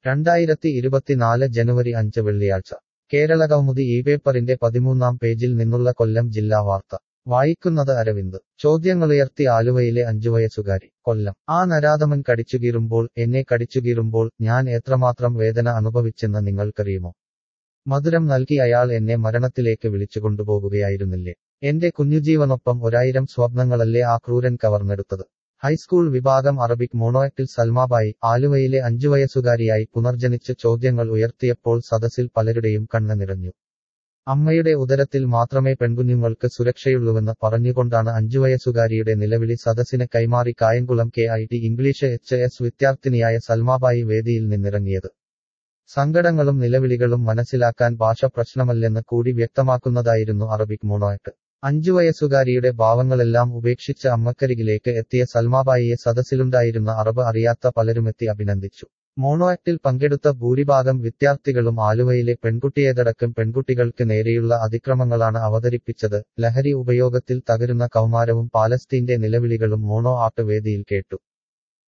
2024 ജനുവരി 5 വെള്ളിയാഴ്ച കേരളകൗമുദി ഈ പേപ്പറിന്റെ 13-ാം പേജിൽ നിന്നുള്ള കൊല്ലം ജില്ലാ വാർത്ത വായിക്കുന്നത് അരവിന്ദ്. ചോദ്യങ്ങളുയർത്തി ആലുവയിലെ 5 വയസ്സുകാരി. കൊല്ലം. ആ നരാധമൻ കടിച്ചുകീറുമ്പോൾ, എന്നെ കടിച്ചുകീറുമ്പോൾ ഞാൻ എത്രമാത്രം വേദന അനുഭവിച്ചെന്ന് നിങ്ങൾക്കറിയുമോ? മധുരം നൽകി അയാൾ എന്നെ മരണത്തിലേക്ക് വിളിച്ചുകൊണ്ടുപോകുകയായിരുന്നില്ലേ? എന്റെ കുഞ്ഞുജീവനൊപ്പം 1000 സ്വപ്നങ്ങളല്ലേ ആ ക്രൂരൻ കവർന്നെടുത്തത്? ഹൈസ്കൂൾ വിഭാഗം അറബിക് മോണോആക്ടിൽ സൽമാബായി, ആലുവയിലെ 5 വയസ്സുകാരിയായി പുനർജനിച്ച് ചോദ്യങ്ങൾ ഉയർത്തിയപ്പോൾ സദസ്സിൽ പലരുടെയും കണ്ണ് നിറഞ്ഞു. അമ്മയുടെ ഉദരത്തിൽ മാത്രമേ പെൺകുഞ്ഞുങ്ങൾക്ക് സുരക്ഷയുള്ളൂവെന്ന് പറഞ്ഞുകൊണ്ടാണ് 5 വയസ്സുകാരിയുടെ നിലവിളി സദസ്സിന് കൈമാറി കായംകുളം KIT ഇംഗ്ലീഷ് HS വിദ്യാർത്ഥിനിയായ സൽമാബായി വേദിയിൽ നിന്നിറങ്ങിയത്. സങ്കടങ്ങളും നിലവിളികളും മനസ്സിലാക്കാൻ ഭാഷ പ്രശ്നമല്ലെന്ന് കൂടി വ്യക്തമാക്കുന്നതായിരുന്നു അറബിക് മോണോആക്ട്. 5 വയസ്സുകാരിയുടെ ഭാവങ്ങളെല്ലാം ഉപേക്ഷിച്ച് അമ്മക്കരികിലേക്ക് എത്തിയ സൽമാബായിയെ സദസ്സിലുണ്ടായിരുന്ന അറബ് അറിയാത്ത പലരുമെത്തി അഭിനന്ദിച്ചു. മോണോആക്ടിൽ പങ്കെടുത്ത ഭൂരിഭാഗം വിദ്യാർത്ഥികളും ആലുവയിലെ പെൺകുട്ടിയേതടക്കം പെൺകുട്ടികൾക്ക് നേരെയുള്ള അതിക്രമങ്ങളാണ് അവതരിപ്പിച്ചത്. ലഹരി ഉപയോഗത്തിൽ തകരുന്ന കൗമാരവും പാലസ്തീന്റെ നിലവിളികളും മോണോ ആക്ട് വേദിയിൽ കേട്ടു.